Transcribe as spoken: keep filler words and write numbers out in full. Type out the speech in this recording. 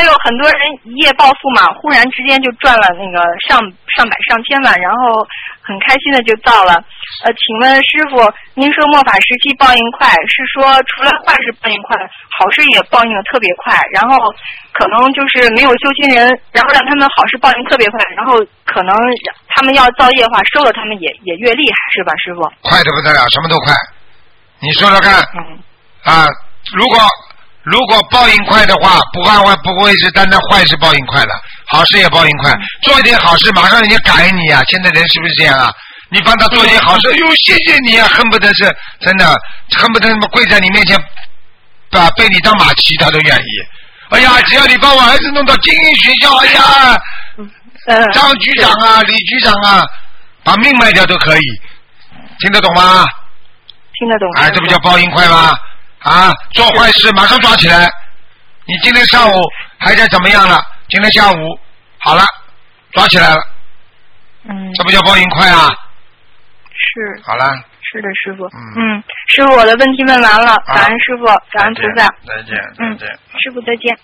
还有很多人一夜暴富嘛，忽然之间就赚了那个上上百上千万，然后很开心的就造了。呃，请问师傅，您说末法时期报应快，是说除了坏事报应快，好事也报应的特别快，然后可能就是没有修心人，然后让他们好事报应特别快，然后可能他们要造业的话，收了他们也也越厉害，是吧，师傅？ 快得不得了，什么都快。你说说看， 嗯、 啊，如果如果报应快的话，不会会不会是单单坏事报应快了，好事也报应快。做一点好事，马上人家感恩你啊！现在人是不是这样啊？你帮他做一点好事，哟，谢谢你啊！恨不得是真的，恨不得他妈跪在你面前，把被你当马骑，他都愿意。哎呀，只要你把我儿子弄到精英学校，哎呀，张局长啊，李局长啊，把命卖掉都可以，听得懂吗？ 听得懂。 哎，这不叫报应快吗？啊，做坏事马上抓起来。你今天上午还在怎么样了？今天下午好了，抓起来了。 嗯。 这不叫报应快啊？ 是。 好了。 是的，师傅。嗯。嗯，师傅，我的问题问完了，感恩师傅，感恩菩萨。 再见。再见。 嗯，师傅再见。